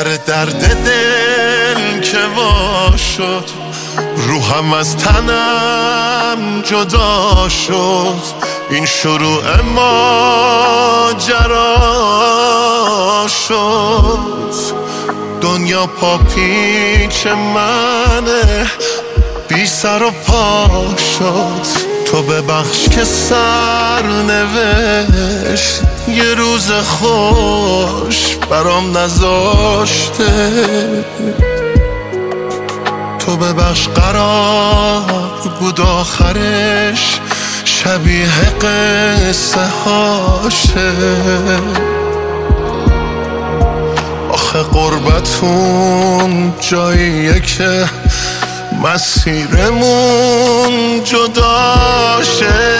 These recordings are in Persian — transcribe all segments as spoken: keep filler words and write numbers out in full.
سر درد دل که وا شد، روحم از تنم جدا شد. این شروع ماجرا شد. دنیا پا پیچ منه، بی سر و پا شد. تو ببخش که سر نوشت یه روز خوش برام نذاشته. تو ببخش قرار بود آخرش شبیه قصه هاشه. آخه قربتون جاییه که مسیرمون جداشه.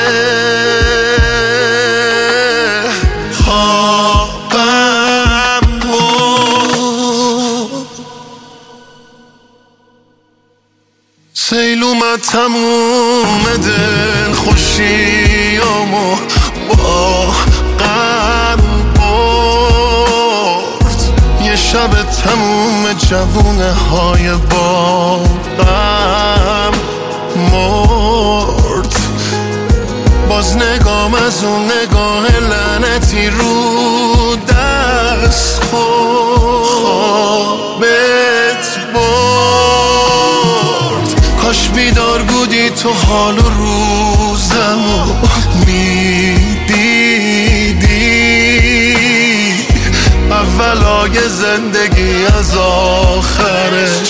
خوابم بود سیل اومد تموم دل خوشیامو با غم برد. یه شب تموم جوونه های باغم مرد. باز نگام از اون نگاه لعنتی رو دست خوابت برد. کاش بیدار بودی تو حال و روزمو میدیدی. اولای زندگی از آخرش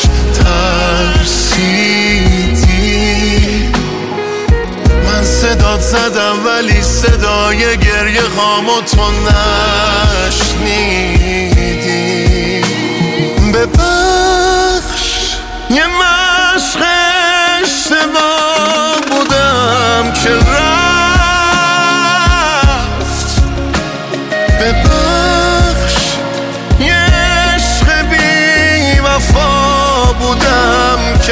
ترسیدی. من صدات زدم ولی صدای گریه هامو تو نشنیدی. ببخش یه مشق اشتباه بودم که رفت. ببخش یه عشق بی وفا بودم که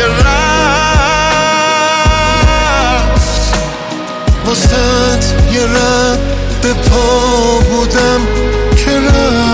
رفت. واسه یه رد پا بودم که رفت.